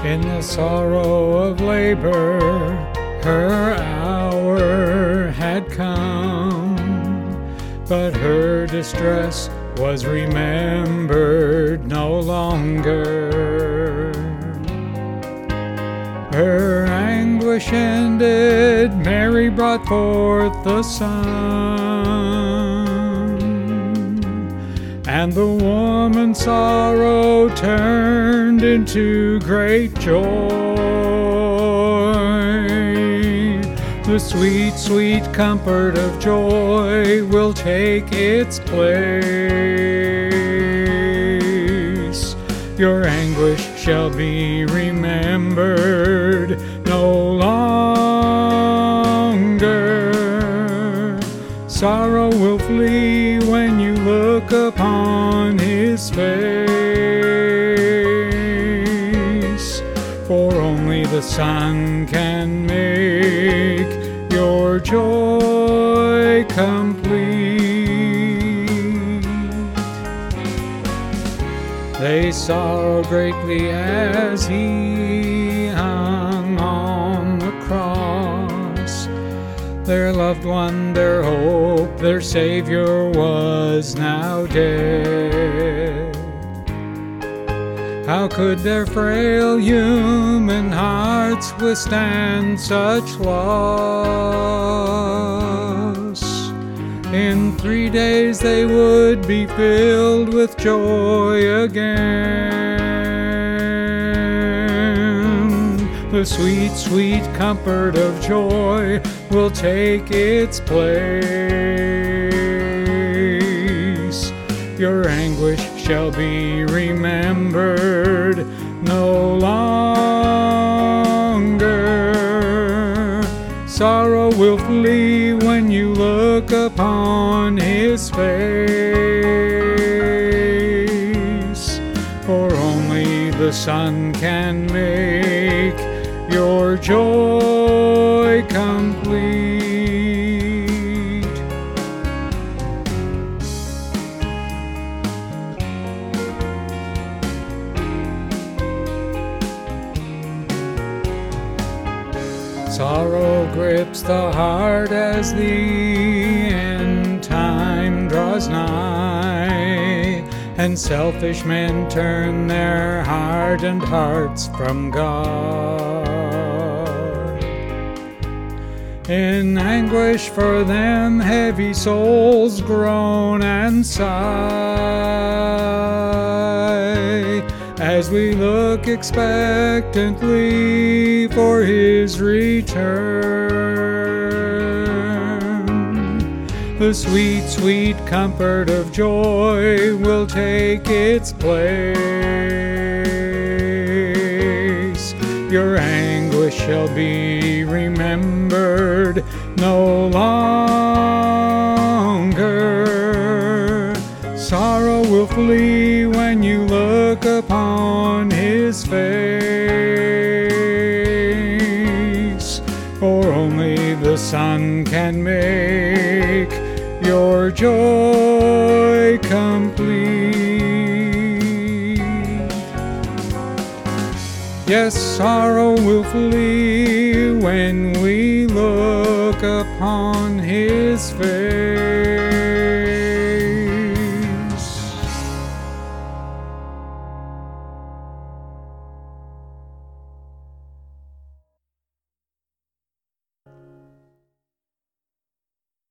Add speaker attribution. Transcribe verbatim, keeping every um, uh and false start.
Speaker 1: In the sorrow of labor, her hour had come, but her distress was remembered no longer. Her anguish ended, Mary brought forth the Son, and the woman's sorrow turned into great joy. The sweet, sweet comfort of joy will take its place. Your anguish shall be remembered no longer. Sorrow will flee when you look upon His face, for only the Son can make your joy complete. They sorrow greatly as He hung on the cross. Their loved one, their hope, their Savior was now dead. How could their frail human hearts withstand such loss? In three days they would be filled with joy again. The sweet, sweet comfort of joy will take its place. Your anguish shall be remembered no longer. Sorrow will flee when you look upon His face, for only the Son can make your joy complete. Sorrow grips the heart as the end time draws nigh, and selfish men turn their hardened hearts from God. In anguish for them, heavy souls groan and sigh, as we look expectantly for His return. The sweet, sweet comfort of joy will take its place. Your anguish shall be remembered no longer. Sorrow will flee when you look upon His face, for only the Son can make your joy complete. Yes, sorrow will flee when we look upon His face.